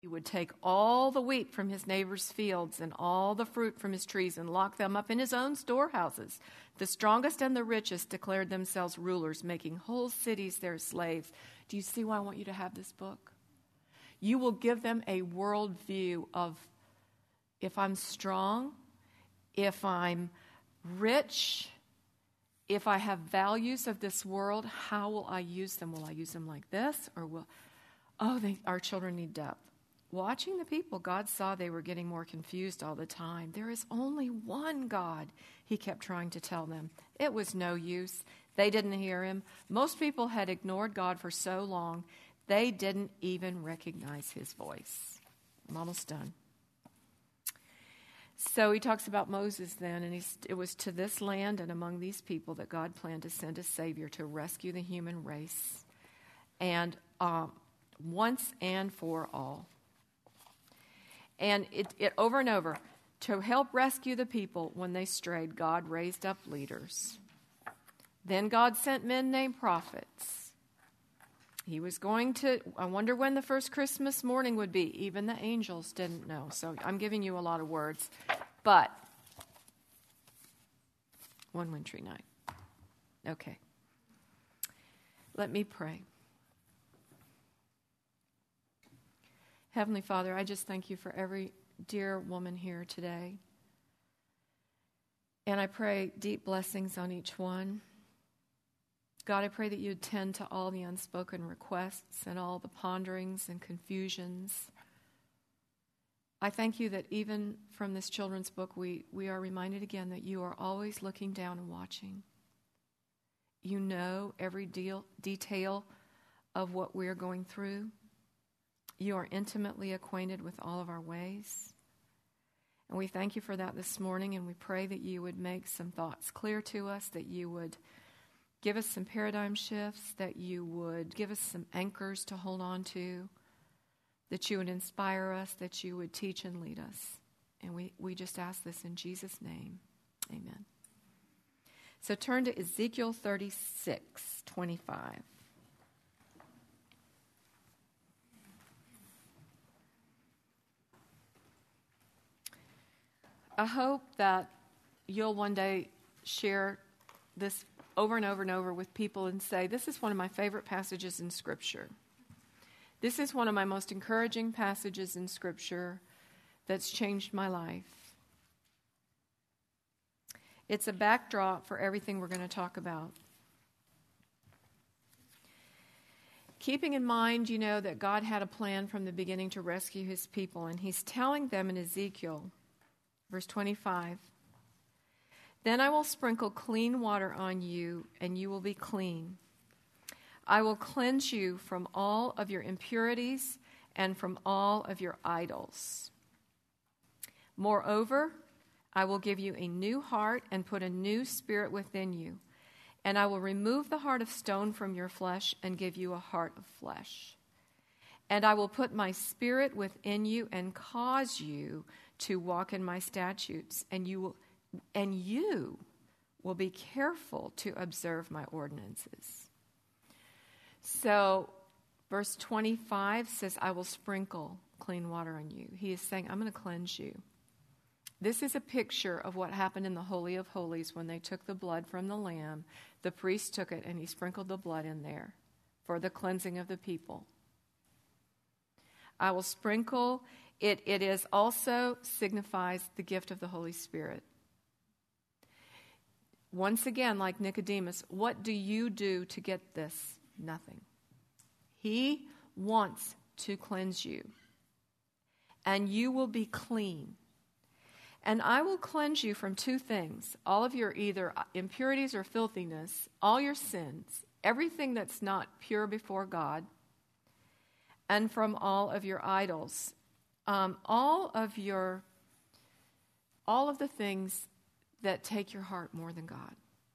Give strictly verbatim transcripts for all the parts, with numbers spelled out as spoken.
He would take all the wheat from his neighbor's fields and all the fruit from his trees and lock them up in his own storehouses. The strongest and the richest declared themselves rulers, making whole cities their slaves. Do you see why I want you to have this book? You will give them a worldview of, if I'm strong, if I'm rich, if I have values of this world, how will I use them? Will I use them like this? Or will, oh, they, our children need depth. Watching the people, God saw they were getting more confused all the time. There is only one God, he kept trying to tell them. It was no use. They didn't hear him. Most people had ignored God for so long, they didn't even recognize his voice. I'm almost done. So he talks about Moses then, and he's, it was to this land and among these people that God planned to send a Savior to rescue the human race, and um, once and for all. And it, it over and over, to help rescue the people when they strayed, God raised up leaders. Then God sent men named prophets. He was going to, I wonder when the first Christmas morning would be. Even the angels didn't know. So I'm giving you a lot of words. But, one wintry night. Okay. Let me pray. Heavenly Father, I just thank you for every dear woman here today. And I pray deep blessings on each one. God, I pray that you attend to all the unspoken requests and all the ponderings and confusions. I thank you that even from this children's book, we, we are reminded again that you are always looking down and watching. You know every deal, detail of what we're going through. You are intimately acquainted with all of our ways. And we thank you for that this morning, and we pray that you would make some thoughts clear to us, that you would give us some paradigm shifts, that you would give us some anchors to hold on to, that you would inspire us, that you would teach and lead us. And we, we just ask this in Jesus' name. Amen. So turn to Ezekiel thirty-six twenty-five. I hope that you'll one day share this over and over and over with people and say, this is one of my favorite passages in Scripture. This is one of my most encouraging passages in Scripture that's changed my life. It's a backdrop for everything we're going to talk about. Keeping in mind, you know, that God had a plan from the beginning to rescue his people, and he's telling them in Ezekiel, verse twenty-five, then I will sprinkle clean water on you, and you will be clean. I will cleanse you from all of your impurities and from all of your idols. Moreover, I will give you a new heart and put a new spirit within you, and I will remove the heart of stone from your flesh and give you a heart of flesh. And I will put my spirit within you and cause you to walk in my statutes, and you will, and you will be careful to observe my ordinances. So, verse twenty-five says, I will sprinkle clean water on you. He is saying, I'm going to cleanse you. This is a picture of what happened in the Holy of Holies when they took the blood from the lamb. The priest took it and he sprinkled the blood in there for the cleansing of the people. I will sprinkle It, it is also signifies the gift of the Holy Spirit. Once again, like Nicodemus, what do you do to get this? Nothing. He wants to cleanse you, and you will be clean. And I will cleanse you from two things, all of your either impurities or filthiness, all your sins, everything that's not pure before God, and from all of your idols. Um, all of your, all of the things that take your heart more than God.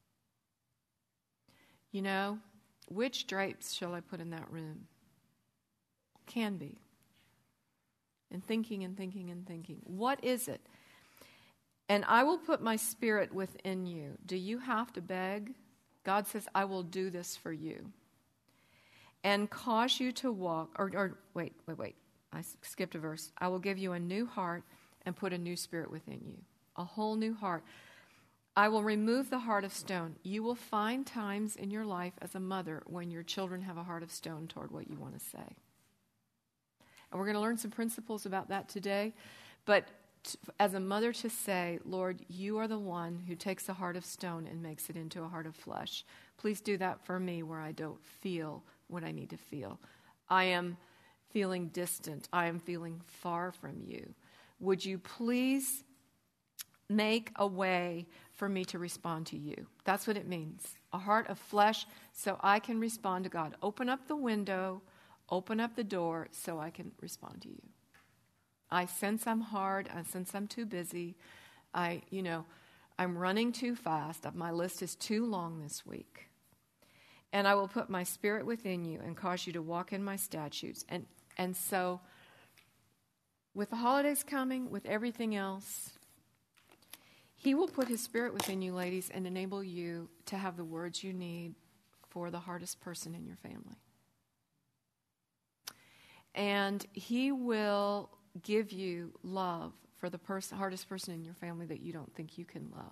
You know, which drapes shall I put in that room? Can be. And thinking and thinking and thinking. What is it? And I will put my spirit within you. Do you have to beg? God says, I will do this for you. And cause you to walk, or, or wait, wait, wait. I skipped a verse. I will give you a new heart and put a new spirit within you. A whole new heart. I will remove the heart of stone. You will find times in your life as a mother when your children have a heart of stone toward what you want to say. And we're going to learn some principles about that today. But t- as a mother to say, Lord, you are the one who takes a heart of stone and makes it into a heart of flesh. Please do that for me where I don't feel what I need to feel. I am feeling distant. I am feeling far from you. Would you please make a way for me to respond to you? That's what it means. A heart of flesh so I can respond to God. Open up the window, open up the door so I can respond to you. I sense I'm hard. I sense I'm too busy. I, you know, I'm running too fast. My list is too long this week. And I will put my spirit within you and cause you to walk in my statutes. And, and so with the holidays coming, with everything else, He will put His Spirit within you, ladies, and enable you to have the words you need for the hardest person in your family. And He will give you love for the person, hardest person in your family that you don't think you can love.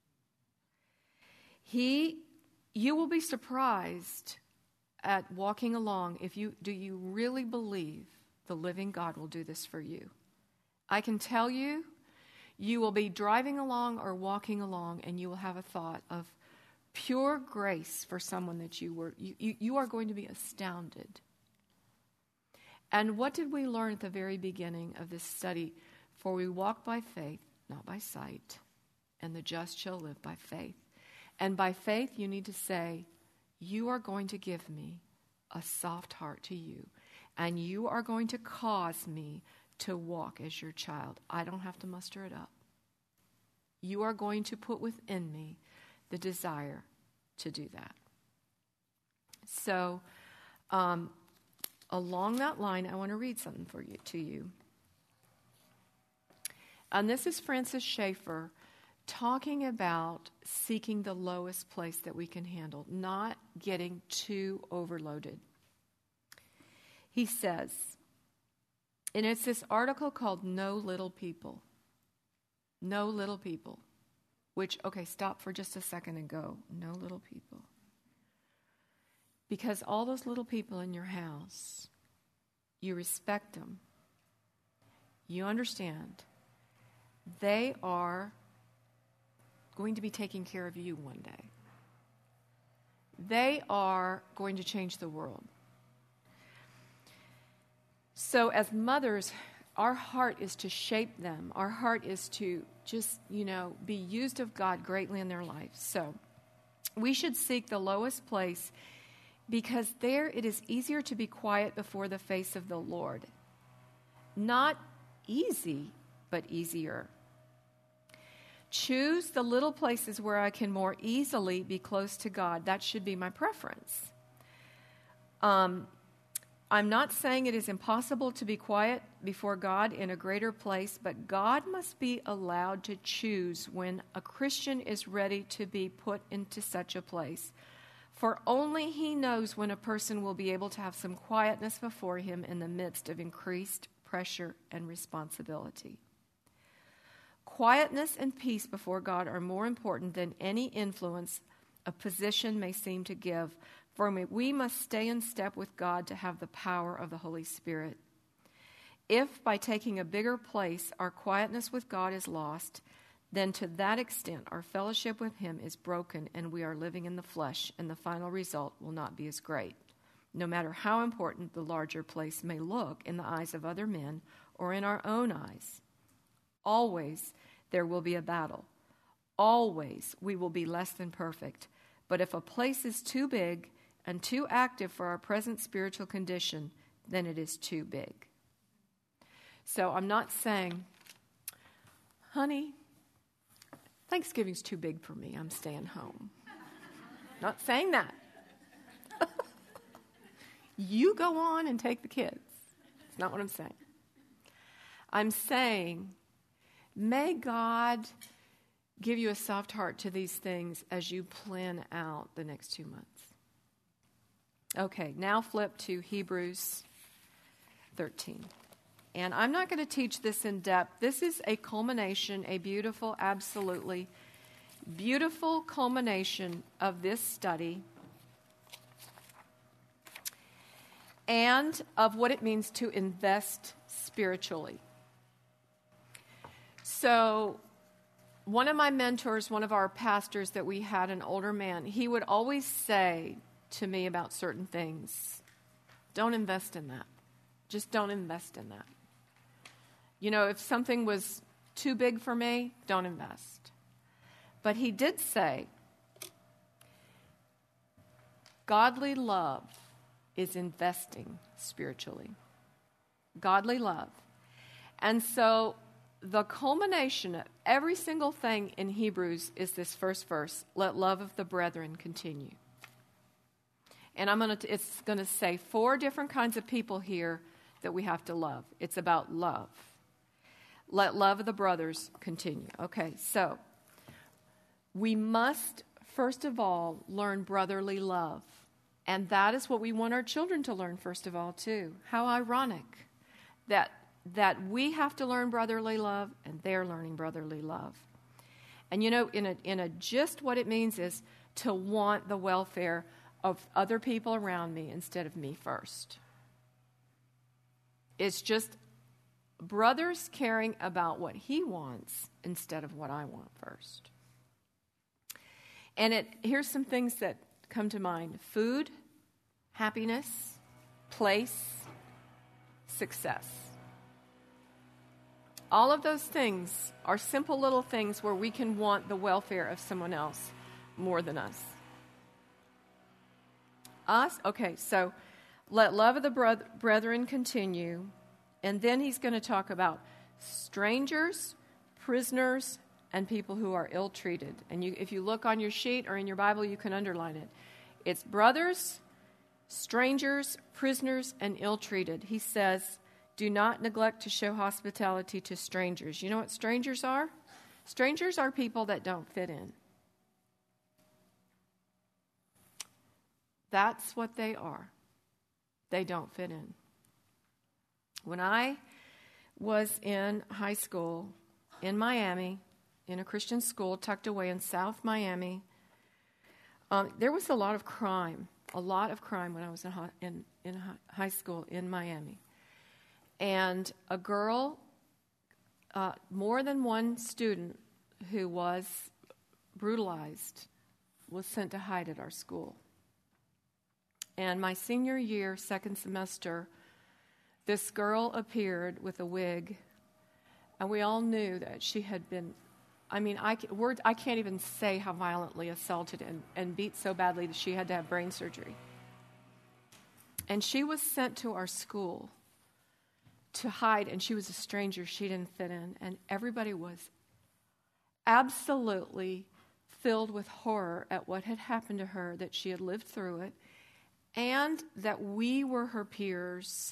He, you will be surprised at walking along if you, do you really believe the living God will do this for you? I can tell you, you will be driving along or walking along and you will have a thought of pure grace for someone that you were, you, you, you are going to be astounded. And what did we learn at the very beginning of this study? For we walk by faith, not by sight, and the just shall live by faith. And by faith, you need to say, you are going to give me a soft heart to you, and you are going to cause me to walk as your child. I don't have to muster it up. You are going to put within me the desire to do that. So, um, along that line, I want to read something for you to you. And this is Francis Schaeffer talking about seeking the lowest place that we can handle, not getting too overloaded. He says, and it's this article called No Little People. No Little People. Which, okay, stop for just a second and go. No little people. Because all those little people in your house, you respect them. You understand. They are going to be taking care of you one day. They are going to change the world. So as mothers, our heart is to shape them. Our heart is to just, you know, be used of God greatly in their life. So we should seek the lowest place because there it is easier to be quiet before the face of the Lord. Not easy, but easier. Choose the little places where I can more easily be close to God. That should be my preference. Um, I'm not saying it is impossible to be quiet before God in a greater place, but God must be allowed to choose when a Christian is ready to be put into such a place. For only He knows when a person will be able to have some quietness before Him in the midst of increased pressure and responsibility. Quietness and peace before God are more important than any influence a position may seem to give. For we must stay in step with God to have the power of the Holy Spirit. If by taking a bigger place our quietness with God is lost, then to that extent our fellowship with Him is broken and we are living in the flesh, and the final result will not be as great, no matter how important the larger place may look in the eyes of other men or in our own eyes. Always there will be a battle. Always we will be less than perfect. But if a place is too big and too active for our present spiritual condition, then it is too big. So I'm not saying, honey, Thanksgiving's too big for me. I'm staying home. Not saying that. You go on and take the kids. It's not what I'm saying. I'm saying, may God give you a soft heart to these things as you plan out the next two months. Okay, now flip to Hebrews thirteen. And I'm not going to teach this in depth. This is a culmination, a beautiful, absolutely beautiful culmination of this study and of what it means to invest spiritually. So, one of my mentors, one of our pastors that we had, an older man, he would always say to me about certain things, don't invest in that. Just don't invest in that. You know, if something was too big for me, don't invest. But he did say, godly love is investing spiritually. Godly love. And so the culmination of every single thing in Hebrews is this first verse, let love of the brethren continue. And I'm going to, it's going to say four different kinds of people here that we have to love. It's about love. Let love of the brothers continue. Okay, so we must, first of all, learn brotherly love. And that is what we want our children to learn, first of all, too. How ironic that that we have to learn brotherly love and they're learning brotherly love. And you know, in a in a gist, what it means is to want the welfare of other people around me instead of me first. It's just brothers caring about what he wants instead of what I want first. And it here's some things that come to mind. Food, happiness, place, success. All of those things are simple little things where we can want the welfare of someone else more than us. Us? Okay, so let love of the bro- brethren continue. And then he's going to talk about strangers, prisoners, and people who are ill-treated. And you, if you look on your sheet or in your Bible, you can underline it. It's brothers, strangers, prisoners, and ill-treated. He says, do not neglect to show hospitality to strangers. You know what strangers are? Strangers are people that don't fit in. That's what they are. They don't fit in. When I was in high school in Miami, in a Christian school tucked away in South Miami, um, there was a lot of crime, a lot of crime when I was in, in, in high school in Miami. And a girl, uh, more than one student who was brutalized was sent to hide at our school. And my senior year, second semester, this girl appeared with a wig, and we all knew that she had been, I mean, I, word, I can't even say how violently assaulted and, and beat so badly that she had to have brain surgery. And she was sent to our school to hide, and she was a stranger. She didn't fit in, and everybody was absolutely filled with horror at what had happened to her, that she had lived through it, and that we were her peers,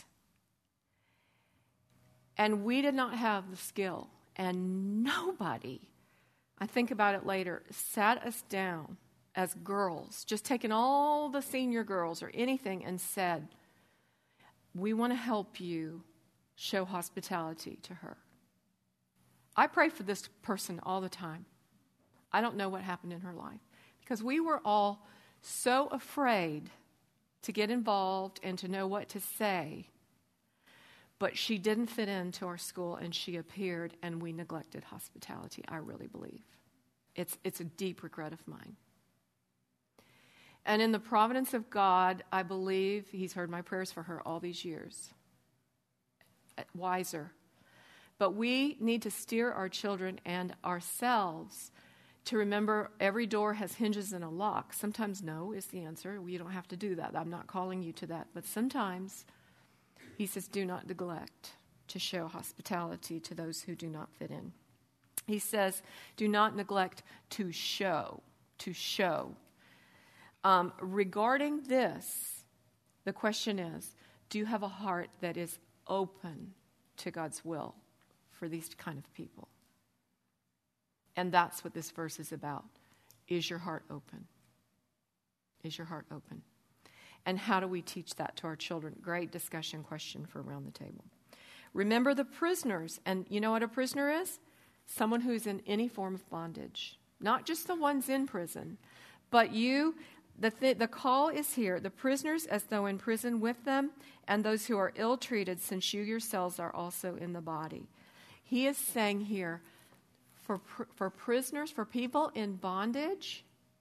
and we did not have the skill, and nobody, I think about it later, sat us down as girls, just taking all the senior girls or anything and said, we want to help you show hospitality to her. I pray for this person all the time. I don't know what happened in her life because we were all so afraid to get involved and to know what to say. But she didn't fit into our school, and she appeared, and we neglected hospitality, I really believe. It's, it's a deep regret of mine. And in the providence of God, I believe he's heard my prayers for her all these years. Wiser. But we need to steer our children and ourselves to remember every door has hinges and a lock. Sometimes no is the answer. You don't have to do that. I'm not calling you to that. But sometimes he says, do not neglect to show hospitality to those who do not fit in. He says, do not neglect to show, to show. Um, regarding this, the question is, do you have a heart that is open to God's will for these kind of people? And that's what this verse is about. Is your heart open? Is your heart open? And how do we teach that to our children? Great discussion question for around the table. Remember the prisoners. And you know what a prisoner is? Someone who's in any form of bondage. Not just the ones in prison, but you, the, th- the call is here. The prisoners as though in prison with them, and those who are ill-treated, since you yourselves are also in the body. He is saying here, for, pr- for prisoners, for people in bondage,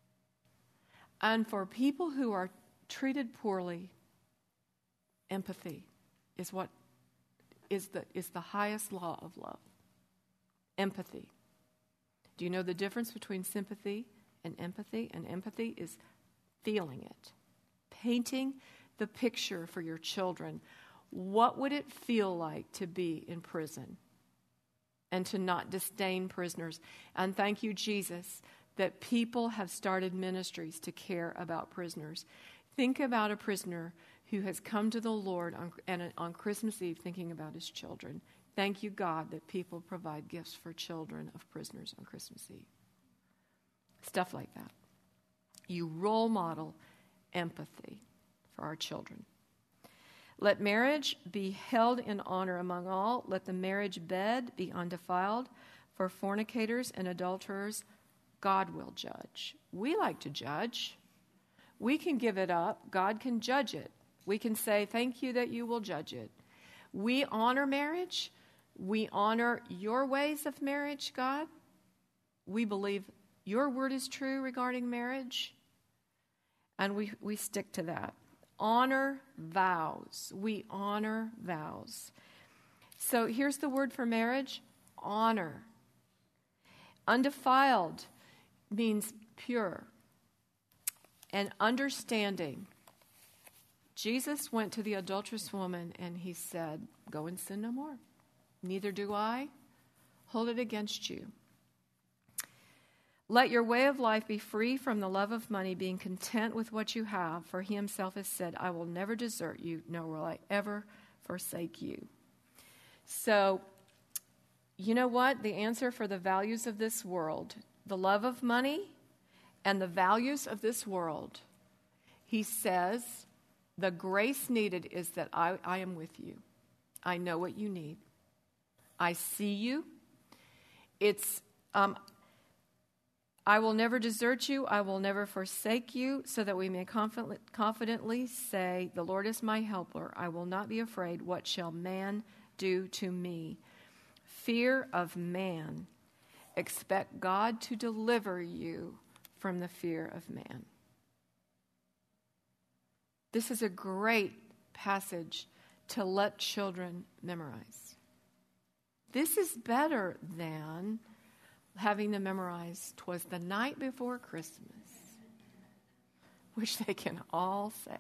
and for people who are treated poorly, empathy is what is the is the highest law of love. Empathy. Do you know the difference between sympathy and empathy? And empathy is feeling it, painting the picture for your children. What would it feel like to be in prison and to not disdain prisoners? And thank you, Jesus, that people have started ministries to care about prisoners. Think about a prisoner who has come to the Lord on, and on Christmas Eve thinking about his children. Thank you, God, that people provide gifts for children of prisoners on Christmas Eve. Stuff like that. You role model empathy for our children. Let marriage be held in honor among all. Let the marriage bed be undefiled. For fornicators and adulterers, God will judge. We like to judge. We can give it up. God can judge it. We can say, thank you that you will judge it. We honor marriage. We honor your ways of marriage, God. We believe your word is true regarding marriage. And we, we stick to that. Honor vows. We honor vows. So here's the word for marriage, honor. Undefiled means pure. And understanding. Jesus went to the adulterous woman and he said, go and sin no more. Neither do I hold it against you. Let your way of life be free from the love of money, being content with what you have, for he himself has said, I will never desert you, nor will I ever forsake you. So, you know what? The answer for the values of this world, the love of money and the values of this world, he says, the grace needed is that I, I am with you. I know what you need. I see you. It's, um, I will never desert you. I will never forsake you, so that we may confidently, confidently say, the Lord is my helper. I will not be afraid. What shall man do to me? Fear of man. Expect God to deliver you from the fear of man. This is a great passage to let children memorize. This is better than having them memorize "'Twas the night before Christmas," which they can all say.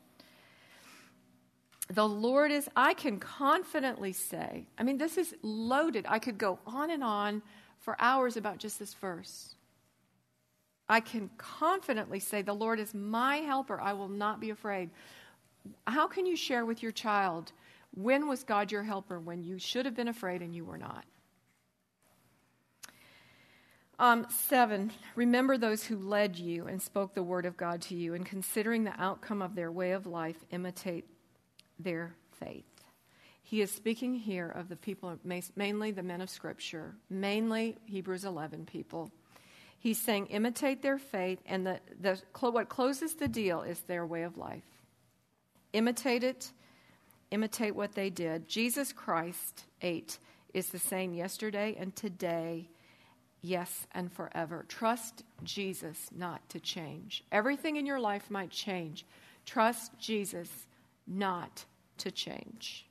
The Lord is, I can confidently say, I mean, this is loaded. I could go on and on for hours about just this verse. I can confidently say, the Lord is my helper. I will not be afraid. How can you share with your child, when was God your helper, when you should have been afraid and you were not? Um, seven, remember those who led you and spoke the word of God to you, and considering the outcome of their way of life, imitate their faith. He is speaking here of the people, mainly the men of Scripture, mainly Hebrews eleven people. He's saying imitate their faith, and the, the what closes the deal is their way of life. Imitate it. Imitate what they did. Jesus Christ, eight, is the same yesterday and today, yes, and forever. Trust Jesus not to change. Everything in your life might change. Trust Jesus not to change.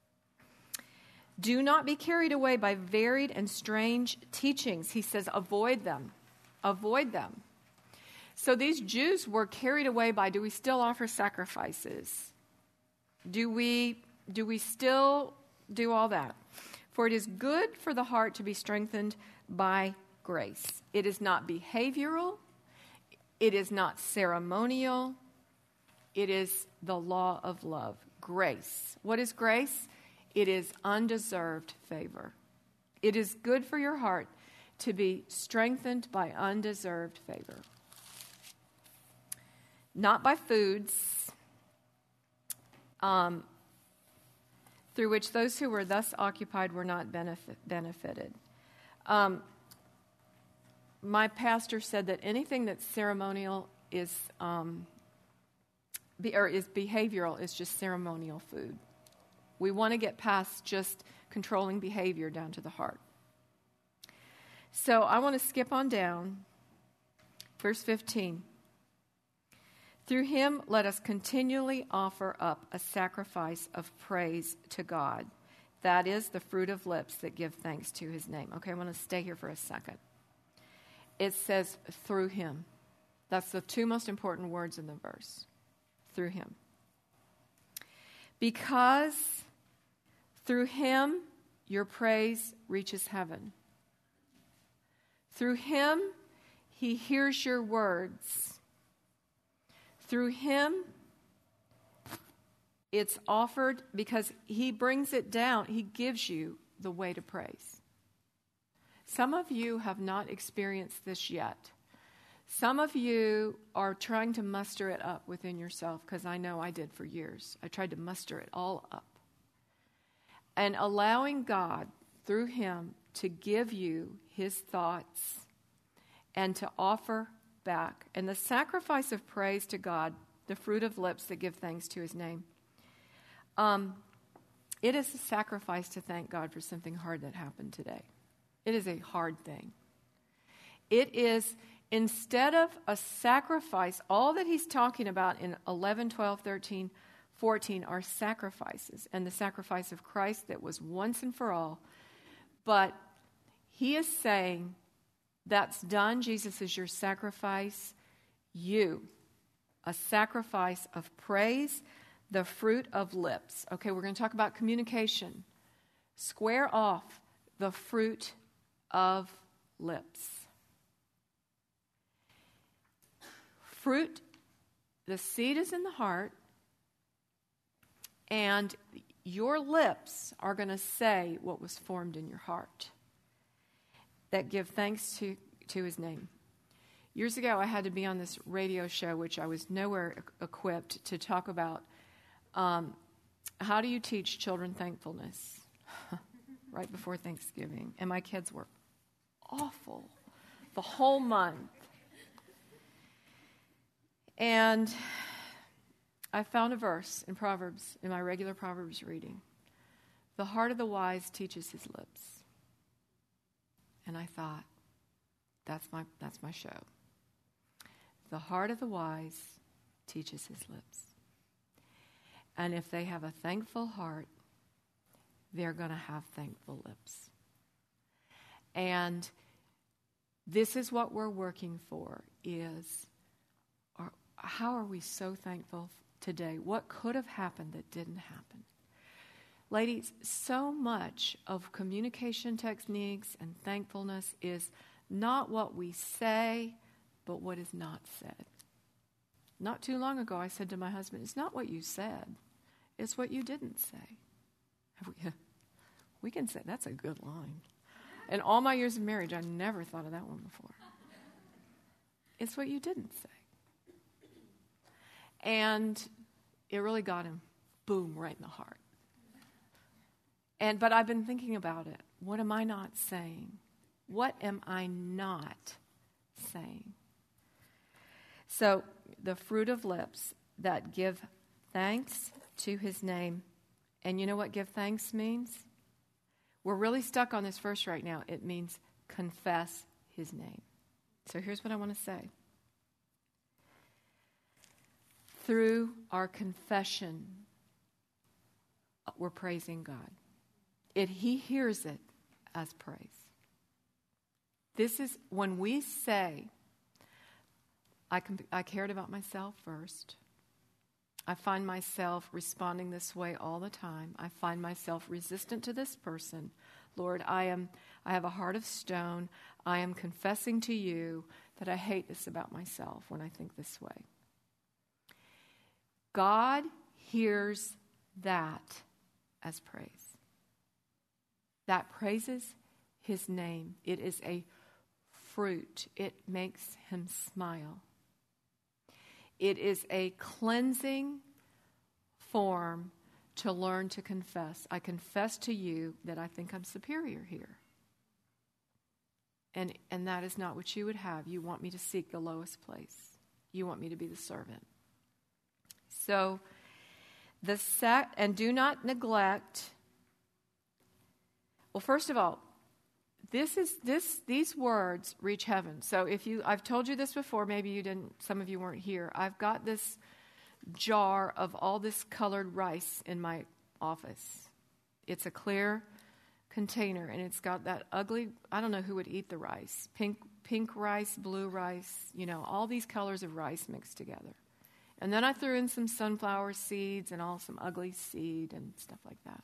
Do not be carried away by varied and strange teachings. He says, avoid them. Avoid them. So these Jews were carried away by, do we still offer sacrifices? Do we, do we still do all that? For it is good for the heart to be strengthened by grace. It is not behavioral. It is not ceremonial. It is the law of love. Grace. What is grace? It is undeserved favor. It is good for your heart to be strengthened by undeserved favor. Not by foods. Um, through which those who were thus occupied were not benefit, benefited. Um, my pastor said that anything that's ceremonial is, um, be, or is behavioral is just ceremonial food. We want to get past just controlling behavior down to the heart. So I want to skip on down. Verse fifteen. Through him, let us continually offer up a sacrifice of praise to God. That is the fruit of lips that give thanks to his name. Okay, I want to stay here for a second. It says through him. That's the two most important words in the verse. Through him. Because through him, your praise reaches heaven. Through him, he hears your words. Through him, it's offered because he brings it down. He gives you the way to praise. Some of you have not experienced this yet. Some of you are trying to muster it up within yourself, because I know I did for years. I tried to muster it all up. And allowing God, through him, to give you his thoughts and to offer back. And the sacrifice of praise to God, the fruit of lips that give thanks to his name, um, it is a sacrifice to thank God for something hard that happened today. It is a hard thing. It is, instead of a sacrifice, all that he's talking about in eleven, twelve, thirteen, fourteen are sacrifices, and the sacrifice of Christ that was once and for all. But he is saying, that's done. Jesus is your sacrifice. You, a sacrifice of praise, the fruit of lips. Okay, we're going to talk about communication. Square off the fruit of lips. Fruit, the seed is in the heart, and your lips are going to say what was formed in your heart that give thanks to, to his name. Years ago, I had to be on this radio show, which I was nowhere e- equipped to talk about. Um, how do you teach children thankfulness? Right before Thanksgiving. And my kids were awful the whole month. And I found a verse in Proverbs, in my regular Proverbs reading. The heart of the wise teaches his lips. And I thought, that's my that's my show. The heart of the wise teaches his lips. And if they have a thankful heart, they're going to have thankful lips. And this is what we're working for, is are, how are we so thankful today? What could have happened that didn't happen? Ladies, so much of communication techniques and thankfulness is not what we say, but what is not said. Not too long ago, I said to my husband, it's not what you said, it's what you didn't say. We, we can say, that's a good line. In all my years of marriage, I never thought of that one before. It's what you didn't say. And it really got him, boom, right in the heart. And but I've been thinking about it. What am I not saying? What am I not saying? So the fruit of lips that give thanks to his name. And you know what give thanks means? We're really stuck on this verse right now. It means confess his name. So here's what I want to say. Through our confession, we're praising God. It, he hears it as praise. This is when we say, I, can, I cared about myself first. I find myself responding this way all the time. I find myself resistant to this person. Lord, I am. I have a heart of stone. I am confessing to you that I hate this about myself when I think this way. God hears that as praise. That praises his name. It is a fruit. It makes him smile. It is a cleansing form to learn to confess. I confess to you that I think I'm superior here. And and that is not what you would have. You want me to seek the lowest place. You want me to be the servant. So, the sac- and do not neglect. Well, first of all, this is this these words reach heaven. So if you I've told you this before, maybe you didn't, some of you weren't here. I've got this jar of all this colored rice in my office. It's a clear container, and it's got that ugly, I don't know who would eat the rice. Pink pink rice, blue rice, you know, all these colors of rice mixed together. And then I threw in some sunflower seeds and all some ugly seed and stuff like that.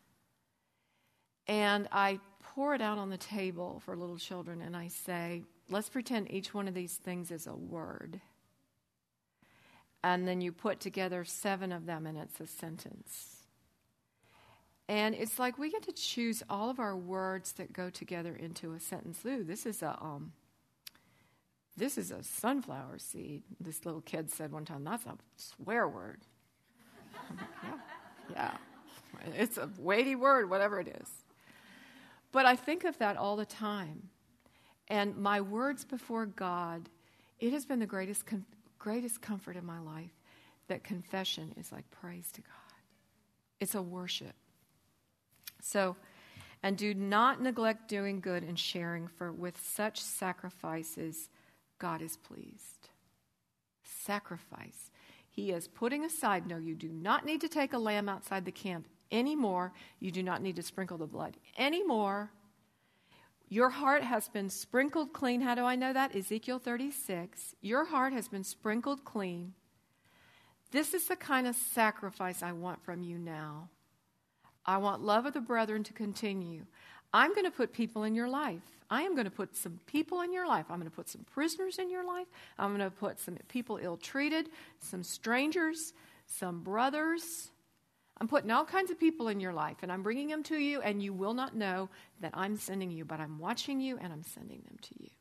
And I pour it out on the table for little children, and I say, let's pretend each one of these things is a word. And then you put together seven of them, and it's a sentence. And it's like we get to choose all of our words that go together into a sentence. Ooh, this is a um, this is a sunflower seed. This little kid said one time, that's a swear word. yeah, yeah, it's a weighty word, whatever it is. But I think of that all the time. And my words before God, it has been the greatest com- greatest comfort in my life that confession is like praise to God. It's a worship. So, and do not neglect doing good and sharing, for with such sacrifices, God is pleased. Sacrifice. He is putting aside, no, you do not need to take a lamb outside the camp anymore. You do not need to sprinkle the blood anymore. Your heart has been sprinkled clean. How do I know that? Ezekiel thirty-six. Your heart has been sprinkled clean. This is the kind of sacrifice I want from you now. I want love of the brethren to continue. I'm going to put people in your life. I am going to put some people in your life. I'm going to put some prisoners in your life. I'm going to put some people ill-treated, some strangers, some brothers. I'm putting all kinds of people in your life, and I'm bringing them to you, and you will not know that I'm sending you, but I'm watching you, and I'm sending them to you.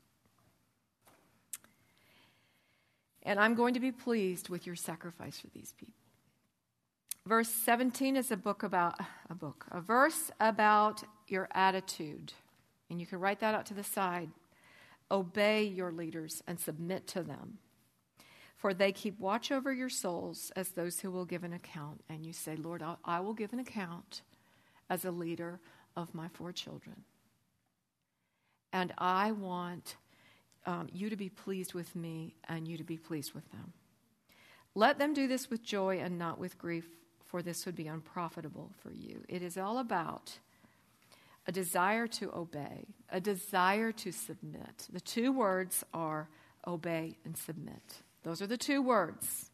And I'm going to be pleased with your sacrifice for these people. Verse seventeen is a book about, a book, a verse about your attitude. And you can write that out to the side. Obey your leaders and submit to them. For they keep watch over your souls as those who will give an account. And you say, Lord, I, I will give an account as a leader of my four children. And I want um, you to be pleased with me and you to be pleased with them. Let them do this with joy and not with grief, for this would be unprofitable for you. It is all about a desire to obey, a desire to submit. The two words are obey and submit. Those are the two words.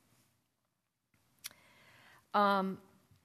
Um,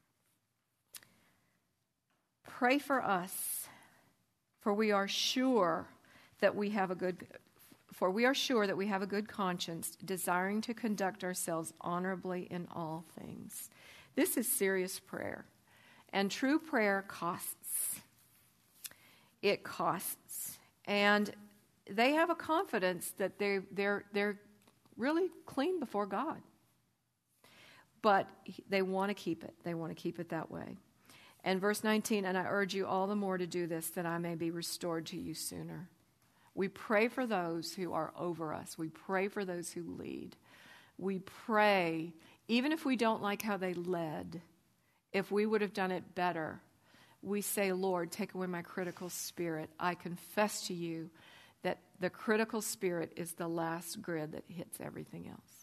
pray for us, for we are sure that we have a good for we are sure that we have a good conscience, desiring to conduct ourselves honorably in all things. This is serious prayer, and true prayer costs. It costs, and they have a confidence that they they're they're really clean before God, but they want to keep it. They want to keep it that way. And verse nineteen, and I urge you all the more to do this, that I may be restored to you sooner. We pray for those who are over us. We pray for those who lead. We pray, even if we don't like how they led, if we would have done it better, we say, Lord, take away my critical spirit. I confess to you that the critical spirit is the last grid that hits everything else.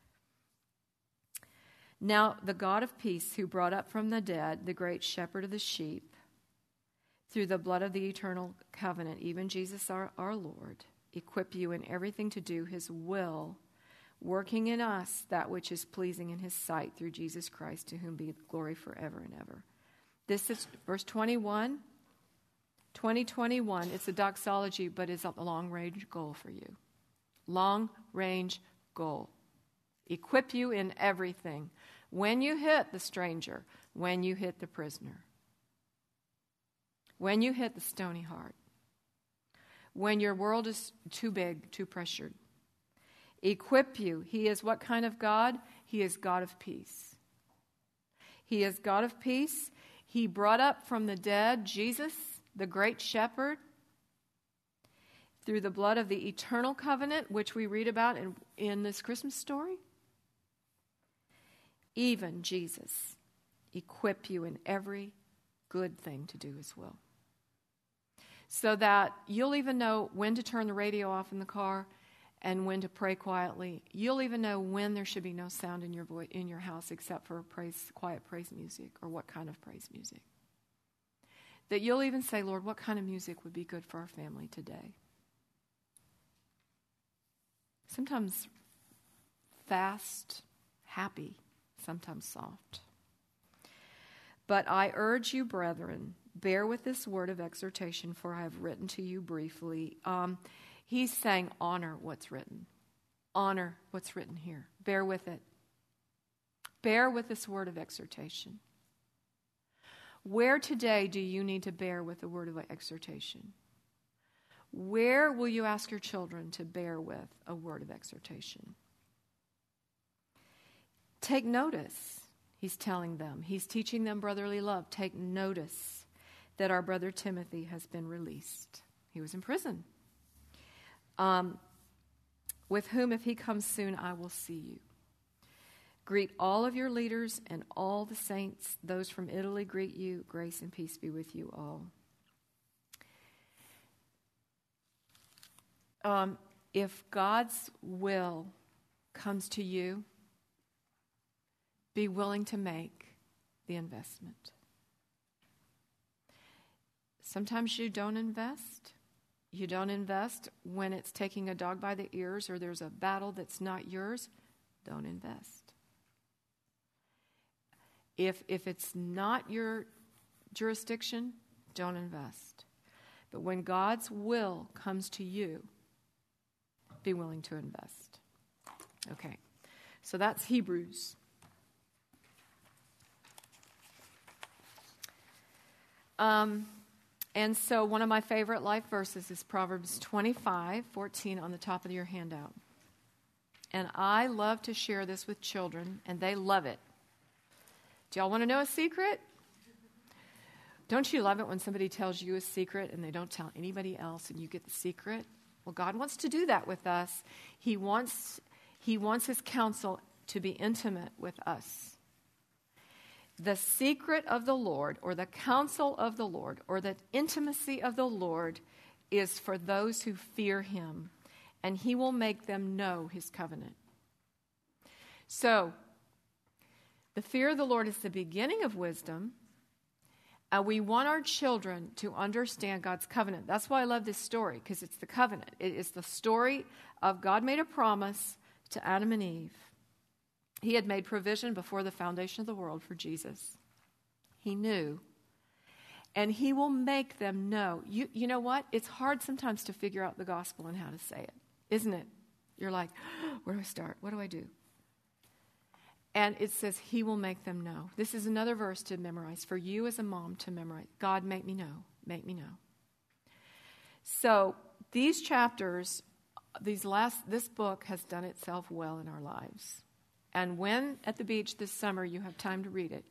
Now, the God of peace, who brought up from the dead the great shepherd of the sheep, through the blood of the eternal covenant, even Jesus our, our Lord, equip you in everything to do his will, working in us that which is pleasing in his sight through Jesus Christ, to whom be glory forever and ever. This is verse twenty-one. twenty twenty-one, it's a doxology, but it's a long-range goal for you. Long-range goal. Equip you in everything. When you hit the stranger, when you hit the prisoner, when you hit the stony heart, when your world is too big, too pressured, equip you. He is what kind of God? He is God of peace. He is God of peace. He brought up from the dead Jesus, the great shepherd, through the blood of the eternal covenant, which we read about in, in this Christmas story. Even Jesus equip you in every good thing to do his will. So that you'll even know when to turn the radio off in the car and when to pray quietly. You'll even know when there should be no sound in your voice, in your house except for praise, quiet praise music, or what kind of praise music. That you'll even say, Lord, what kind of music would be good for our family today? Sometimes fast, happy, sometimes soft. But I urge you, brethren, bear with this word of exhortation, for I have written to you briefly. Um, he's saying honor what's written. Honor what's written here. Bear with it. Bear with this word of exhortation. Where today do you need to bear with the word of exhortation? Where will you ask your children to bear with a word of exhortation? Take notice, he's telling them. He's teaching them brotherly love. Take notice that our brother Timothy has been released. He was in prison. Um, with whom, if he comes soon, I will see you. Greet all of your leaders and all the saints. Those from Italy greet you. Grace and peace be with you all. Um, if God's will comes to you, be willing to make the investment. Sometimes you don't invest. You don't invest when it's taking a dog by the ears or there's a battle that's not yours. Don't invest. If, if it's not your jurisdiction, don't invest. But when God's will comes to you, be willing to invest. Okay, so that's Hebrews. Um, and so one of my favorite life verses is Proverbs twenty-five fourteen on the top of your handout. And I love to share this with children, and they love it. Do y'all want to know a secret? Don't you love it when somebody tells you a secret and they don't tell anybody else and you get the secret? Well, God wants to do that with us. He wants, he wants his counsel to be intimate with us. The secret of the Lord, or the counsel of the Lord, or the intimacy of the Lord is for those who fear him, and he will make them know his covenant. So, the fear of the Lord is the beginning of wisdom. Uh, we want our children to understand God's covenant. That's why I love this story, because it's the covenant. It is the story of God made a promise to Adam and Eve. He had made provision before the foundation of the world for Jesus. He knew. And he will make them know. You, you know what? It's hard sometimes to figure out the gospel and how to say it, isn't it? You're like, where do I start? What do I do? And it says he will make them know. This is another verse to memorize for you as a mom to memorize. God, make me know. Make me know. So these chapters, these last, this book has done itself well in our lives. And when at the beach this summer you have time to read it,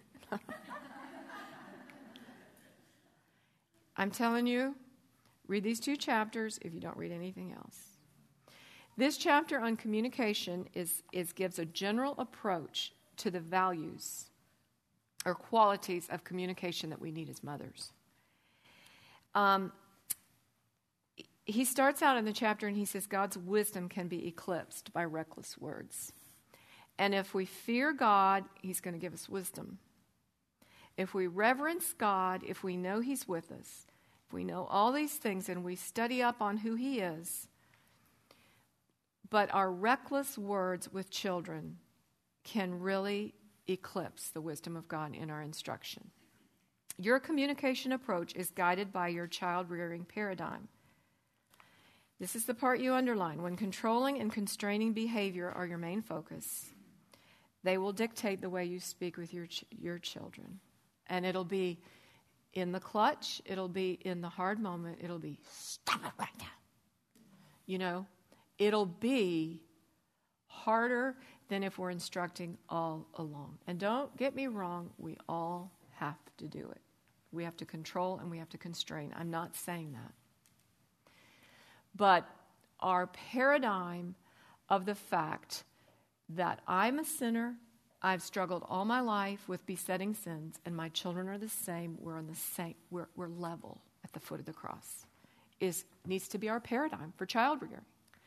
I'm telling you, read these two chapters if you don't read anything else. This chapter on communication is, is gives a general approach to the values or qualities of communication that we need as mothers. Um, he starts out in the chapter and he says God's wisdom can be eclipsed by reckless words. And if we fear God, he's going to give us wisdom. If we reverence God, if we know he's with us, if we know all these things and we study up on who he is, but our reckless words with children can really eclipse the wisdom of God in our instruction. Your communication approach is guided by your child-rearing paradigm. This is the part you underline. When controlling and constraining behavior are your main focus, they will dictate the way you speak with your ch- your children. And it'll be in the clutch, it'll be in the hard moment, it'll be, stop it right now. You know, it'll be harder than if we're instructing all along. And don't get me wrong, we all have to do it. We have to control and we have to constrain. I'm not saying that. But our paradigm of the fact that I'm a sinner, I've struggled all my life with besetting sins, and my children are the same, we're on the same, we're, we're level at the foot of the cross, is needs to be our paradigm for child rearing.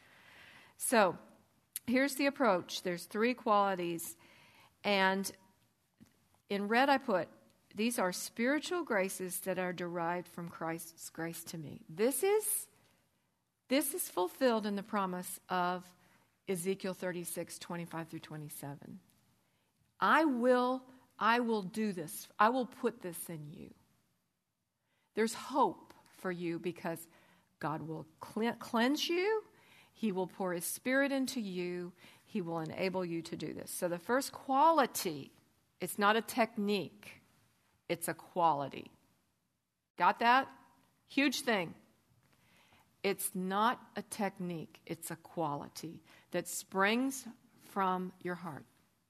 So, here's the approach. There's three qualities, and in red I put, these are spiritual graces that are derived from Christ's grace to me. This is, this is fulfilled in the promise of Ezekiel thirty-six, twenty-five through twenty-seven. I will, I will do this. I will put this in you. There's hope for you because God will cleanse you. He will pour His Spirit into you. He will enable you to do this. So the first quality, it's not a technique. It's a quality. Got that? Huge thing. It's not a technique. It's a quality that springs from your heart.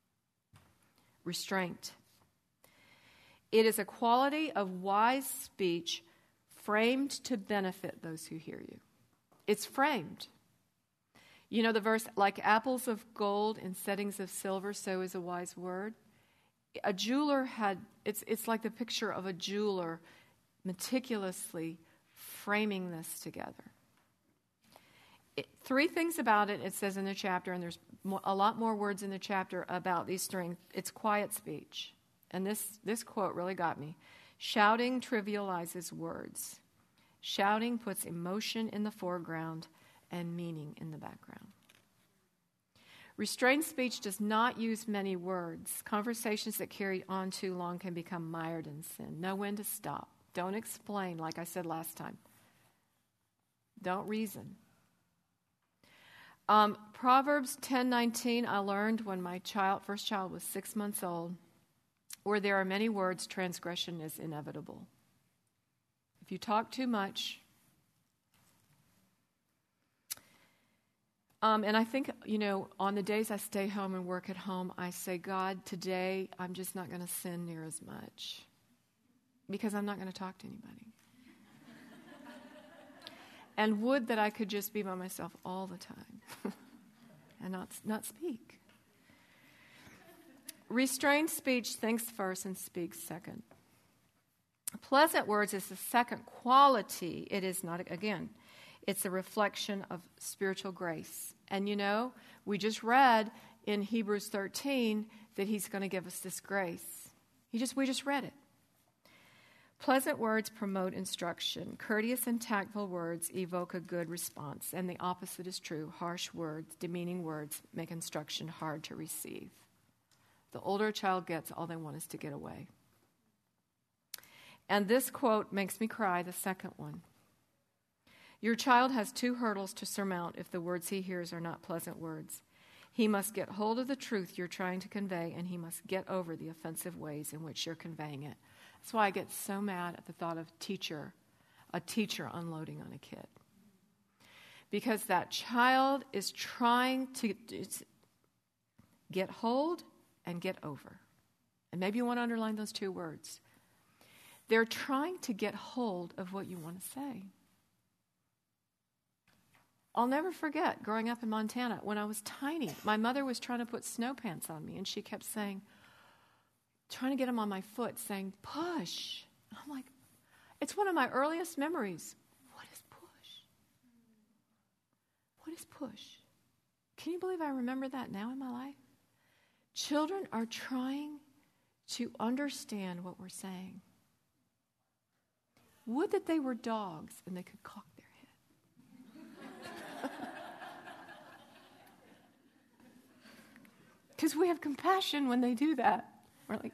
Restraint. It is a quality of wise speech framed to benefit those who hear you. It's framed. You know the verse, like apples of gold in settings of silver, so is a wise word. A jeweler had, it's it's like the picture of a jeweler meticulously framing this together. It, three things about it, it says in the chapter, and there's mo- a lot more words in the chapter about these three. It's quiet speech. And this, this quote really got me. Shouting trivializes words. Shouting puts emotion in the foreground and meaning in the background. Restrained speech does not use many words. Conversations that carry on too long can become mired in sin. Know when to stop. Don't explain, like I said last time. Don't reason. Um, Proverbs ten nineteen, I learned when my child, first child was six months old, where there are many words, transgression is inevitable. If you talk too much, um, and I think, you know, on the days I stay home and work at home, I say, God, today I'm just not going to sin near as much because I'm not going to talk to anybody. And would that I could just be by myself all the time and not, not speak. Restrained speech thinks first and speaks second. Pleasant words is the second quality. It is not, again, it's a reflection of spiritual grace. And you know, we just read in Hebrews thirteen that He's going to give us this grace. He just, we just read it. Pleasant words promote instruction. Courteous and tactful words evoke a good response. And the opposite is true. Harsh words, demeaning words make instruction hard to receive. The older a child gets, all they want is to get away. And this quote makes me cry, the second one. Your child has two hurdles to surmount if the words he hears are not pleasant words. He must get hold of the truth you're trying to convey, and he must get over the offensive ways in which you're conveying it. That's why I get so mad at the thought of teacher, a teacher unloading on a kid. Because that child is trying to get hold and get over. And maybe you want to underline those two words. They're trying to get hold of what you want to say. I'll never forget growing up in Montana when I was tiny. My mother was trying to put snow pants on me, and she kept saying, trying to get them on my foot, saying, push. I'm like, it's one of my earliest memories. What is push? What is push? Can you believe I remember that now in my life? Children are trying to understand what we're saying. Would that they were dogs and they could cock their head. Because we have compassion when they do that. We're like,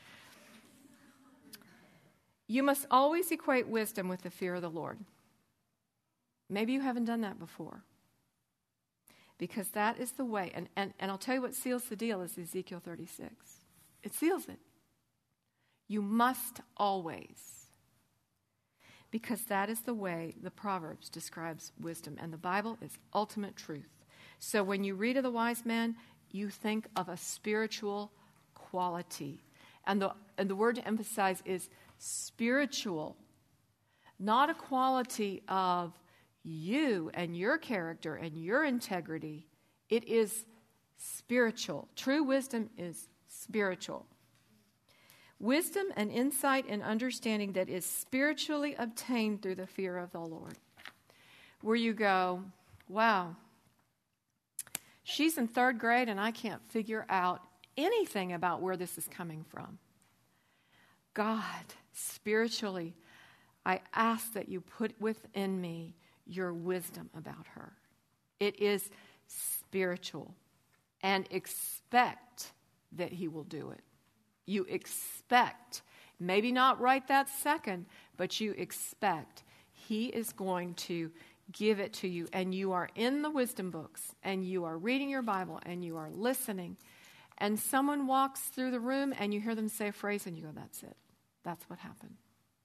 you must always equate wisdom with the fear of the Lord. Maybe you haven't done that before. Because that is the way. And, and, and I'll tell you what seals the deal is Ezekiel thirty-six. It seals it. You must always. Because that is the way the Proverbs describes wisdom. And the Bible is ultimate truth. So when you read of the wise man, you think of a spiritual quality. And the, and the word to emphasize is spiritual, not a quality of you and your character and your integrity. It is spiritual. True wisdom is spiritual. Wisdom and insight and understanding that is spiritually obtained through the fear of the Lord. Where you go, wow, she's in third grade and I can't figure out anything about where this is coming from. God, spiritually, I ask that you put within me your wisdom about her. It is spiritual. And expect that he will do it. You expect, maybe not right that second, but you expect he is going to give it to you. And you are in the wisdom books, and you are reading your Bible, and you are listening. And someone walks through the room, and you hear them say a phrase, and you go, that's it. That's what happened.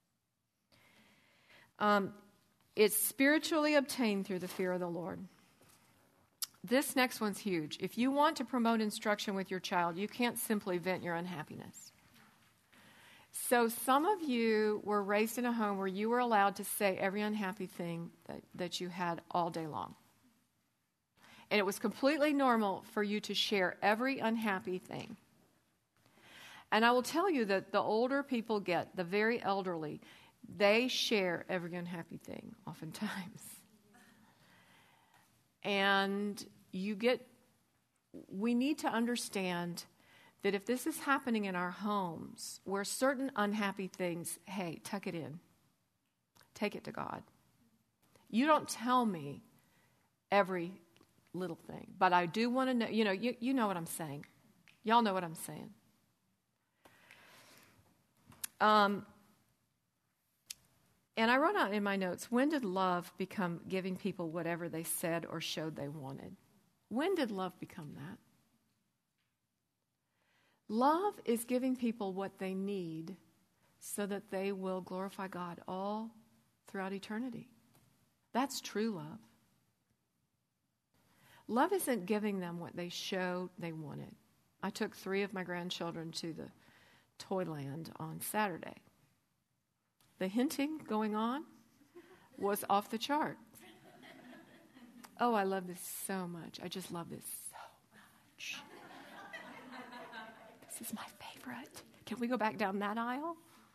Um, it's spiritually obtained through the fear of the Lord. This next one's huge. If you want to promote instruction with your child, you can't simply vent your unhappiness. So some of you were raised in a home where you were allowed to say every unhappy thing that, that you had all day long. And it was completely normal for you to share every unhappy thing. And I will tell you that the older people get, the very elderly, they share every unhappy thing oftentimes. And you get, we need to understand that if this is happening in our homes, where certain unhappy things, hey, tuck it in. Take it to God. You don't tell me every little thing, but I do want to know, you know, you, you know what I'm saying. Y'all know what I'm saying. Um, and I wrote out in my notes, when did love become giving people whatever they said or showed they wanted? When did love become that? Love is giving people what they need so that they will glorify God all throughout eternity. That's true love. Love isn't giving them what they showed they wanted. I took three of my grandchildren to the Toyland on Saturday. The hinting going on was off the chart. Oh, I love this so much. I just love this so much. This is my favorite. Can we go back down that aisle?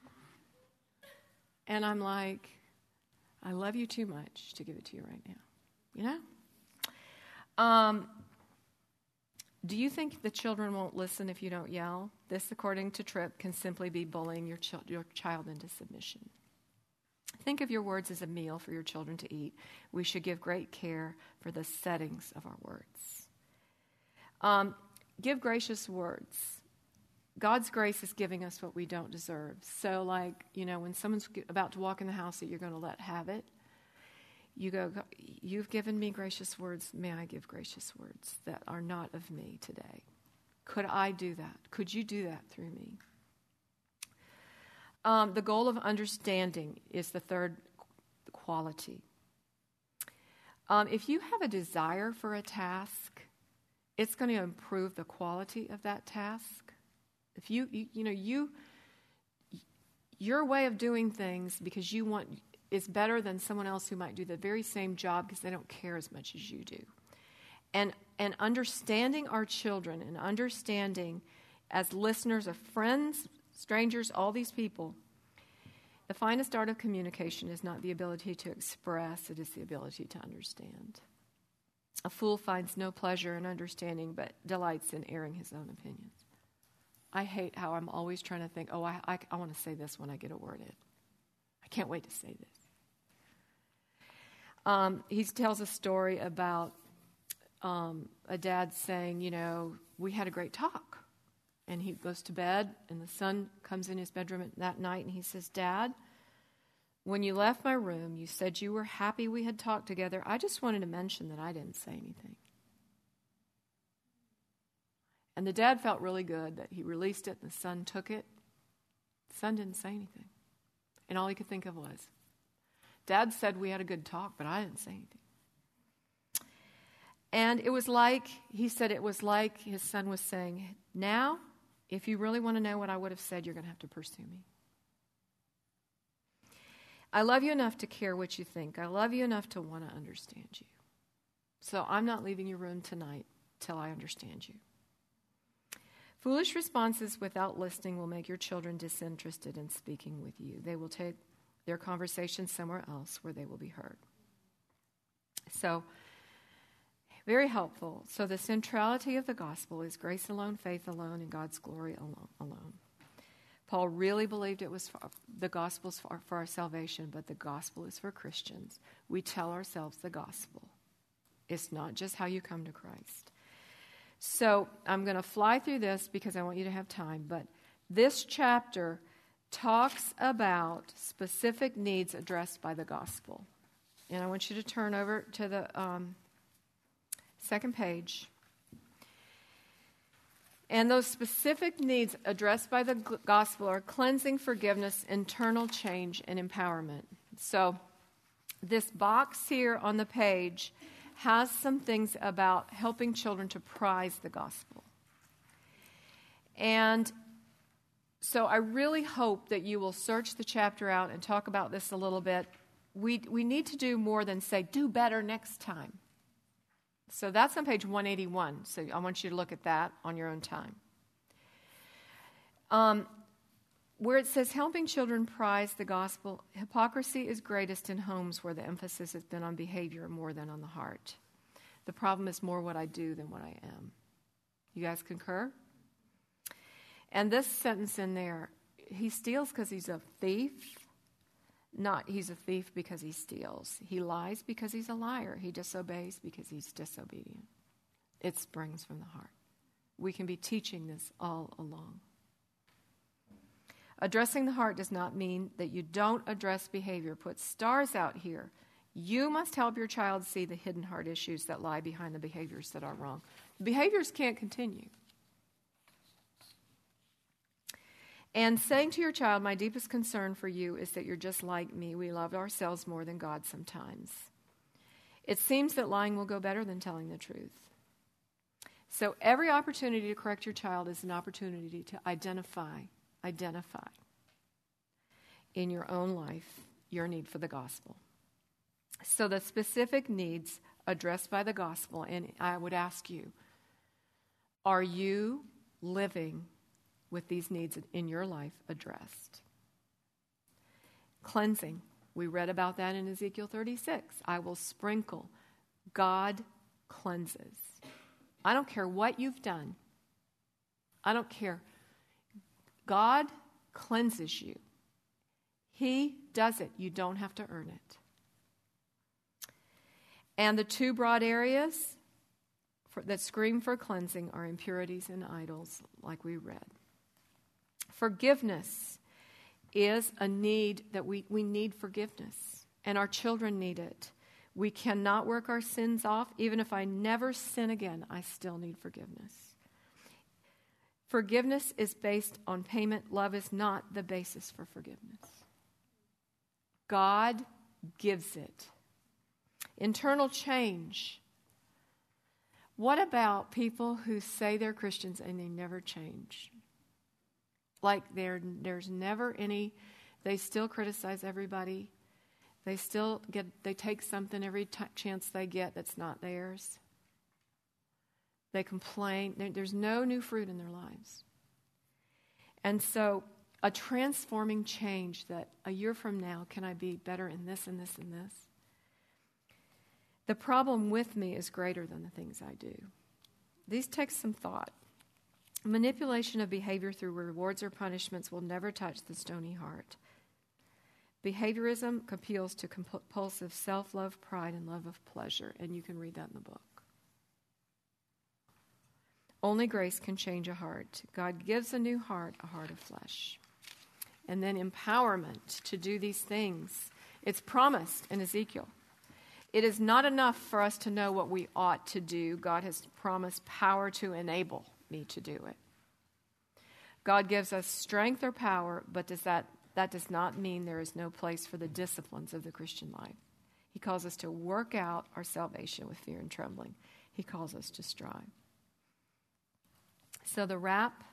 And I'm like, I love you too much to give it to you right now. You know? Um, do you think the children won't listen if you don't yell? This, according to Tripp, can simply be bullying your, ch- your child into submission. Think of your words as a meal for your children to eat. We should give great care for the settings of our words. Um, give gracious words. God's grace is giving us what we don't deserve. So, like, you know, when someone's about to walk in the house that you're going to let have it, you go, you've given me gracious words. May I give gracious words that are not of me today? Could I do that? Could you do that through me? Um, the goal of understanding is the third quality. Um, if you have a desire for a task, it's going to improve the quality of that task. If you, you, you know, you, your way of doing things because you want is better than someone else who might do the very same job because they don't care as much as you do. And and understanding our children and understanding as listeners of friends, strangers, all these people, the finest art of communication is not the ability to express, it is the ability to understand. A fool finds no pleasure in understanding but delights in airing his own opinions. I hate how I'm always trying to think, oh, I, I, I want to say this when I get a word in. I can't wait to say this. Um, he tells a story about um, a dad saying, you know, we had a great talk. And he goes to bed, and the son comes in his bedroom that night, and he says, Dad, when you left my room, you said you were happy we had talked together. I just wanted to mention that I didn't say anything. And the dad felt really good that he released it, and the son took it. The son didn't say anything. And all he could think of was, Dad said we had a good talk, but I didn't say anything. And it was like, he said it was like his son was saying, now, if you really want to know what I would have said, you're going to have to pursue me. I love you enough to care what you think. I love you enough to want to understand you. So I'm not leaving your room tonight till I understand you. Foolish responses without listening will make your children disinterested in speaking with you. They will take their conversation somewhere else where they will be heard. So, very helpful. So the centrality of the gospel is grace alone, faith alone, and God's glory alone. alone. Paul really believed it was for, the gospel for, for our salvation, but the gospel is for Christians. We tell ourselves the gospel. It's not just how you come to Christ. So I'm going to fly through this because I want you to have time, but this chapter talks about specific needs addressed by the gospel. And I want you to turn over to the um, second page. And those specific needs addressed by the gospel are cleansing, forgiveness, internal change, and empowerment. So this box here on the page has some things about helping children to prize the gospel. And so I really hope that you will search the chapter out and talk about this a little bit. We we need to do more than say, do better next time. So that's on page one eighty-one. So I want you to look at that on your own time. Um, where it says, helping children prize the gospel, hypocrisy is greatest in homes where the emphasis has been on behavior more than on the heart. The problem is more what I do than what I am. You guys concur? And this sentence in there, he steals because he's a thief. Not he's a thief because he steals. He lies because he's a liar. He disobeys because he's disobedient. It springs from the heart. We can be teaching this all along. Addressing the heart does not mean that you don't address behavior. Put stars out here. You must help your child see the hidden heart issues that lie behind the behaviors that are wrong. The behaviors can't continue. And saying to your child, my deepest concern for you is that you're just like me. We love ourselves more than God sometimes. It seems that lying will go better than telling the truth. So every opportunity to correct your child is an opportunity to identify, identify in your own life your need for the gospel. So the specific needs addressed by the gospel, and I would ask you, are you living with these needs in your life addressed? Cleansing. We read about that in Ezekiel thirty-six. I will sprinkle. God cleanses. I don't care what you've done. I don't care. God cleanses you. He does it. You don't have to earn it. And the two broad areas for, that scream for cleansing are impurities and idols, like we read. Forgiveness is a need that we, we need forgiveness, and our children need it. We cannot work our sins off. Even if I never sin again, I still need forgiveness. Forgiveness is based on payment. Love is not the basis for forgiveness. God gives it. Internal change. What about people who say they're Christians and they never change? Like there's never any, they still criticize everybody. They still get, they take something every t- chance they get that's not theirs. They complain. There, there's no new fruit in their lives. And so a transforming change that a year from now, can I be better in this and this and this? The problem with me is greater than the things I do. These take some thought. Manipulation of behavior through rewards or punishments will never touch the stony heart. Behaviorism appeals to compulsive self-love, pride, and love of pleasure, and you can read that in the book. Only grace can change a heart. God gives a new heart, a heart of flesh. And then empowerment to do these things. It's promised in Ezekiel. It is not enough for us to know what we ought to do. God has promised power to enable me to do it. God gives us strength or power, but does that, that does not mean there is no place for the disciplines of the Christian life. He calls us to work out our salvation with fear and trembling. He calls us to strive. So the wrap,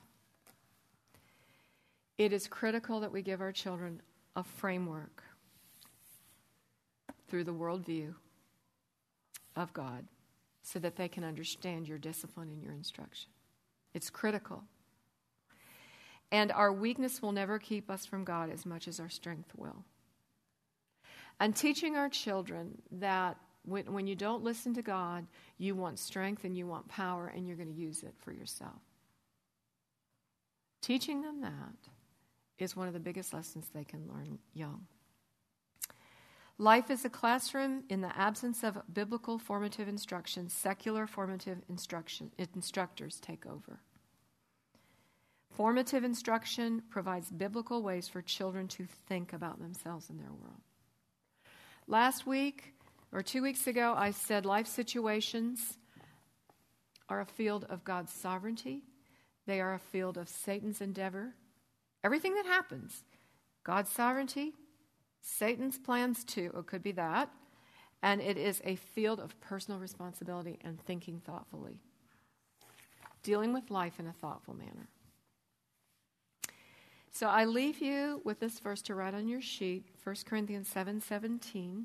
it is critical that we give our children a framework through the worldview of God so that they can understand your discipline and your instruction. It's critical. And our weakness will never keep us from God as much as our strength will. And teaching our children that when, when you don't listen to God, you want strength and you want power and you're going to use it for yourself. Teaching them that is one of the biggest lessons they can learn young. Life is a classroom. In the absence of biblical formative instruction, secular formative instruction instructors take over. Formative instruction provides biblical ways for children to think about themselves and their world. Last week, or two weeks ago, I said life situations are a field of God's sovereignty. They are a field of Satan's endeavor. Everything that happens, God's sovereignty, Satan's plans too, it could be that, and it is a field of personal responsibility and thinking thoughtfully, dealing with life in a thoughtful manner. So I leave you with this verse to write on your sheet, First Corinthians seven seventeen.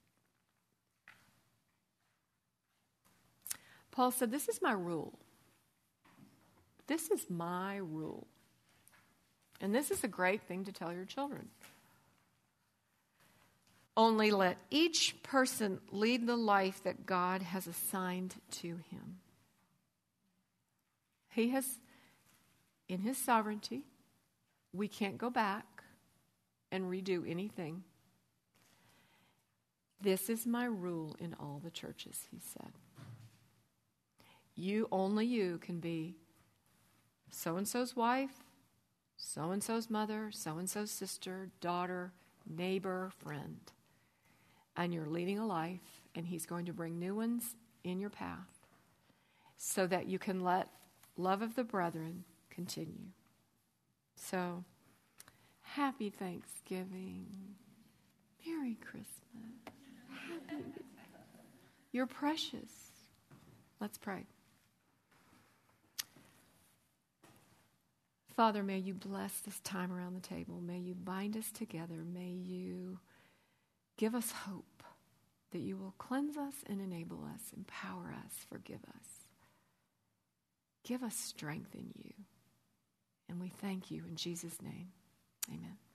Paul said, this is my rule. This is my rule. And this is a great thing to tell your children. Only let each person lead the life that God has assigned to him. He has, in his sovereignty, we can't go back and redo anything. This is my rule in all the churches, he said. You, only you, can be so-and-so's wife, so-and-so's mother, so-and-so's sister, daughter, neighbor, friend. And you're leading a life, and he's going to bring new ones in your path so that you can let love of the brethren continue. So, happy Thanksgiving. Merry Christmas. Happy. You're precious. Let's pray. Father, may you bless this time around the table. May you bind us together. May you give us hope that you will cleanse us and enable us, empower us, forgive us. Give us strength in you. And we thank you in Jesus' name. Amen.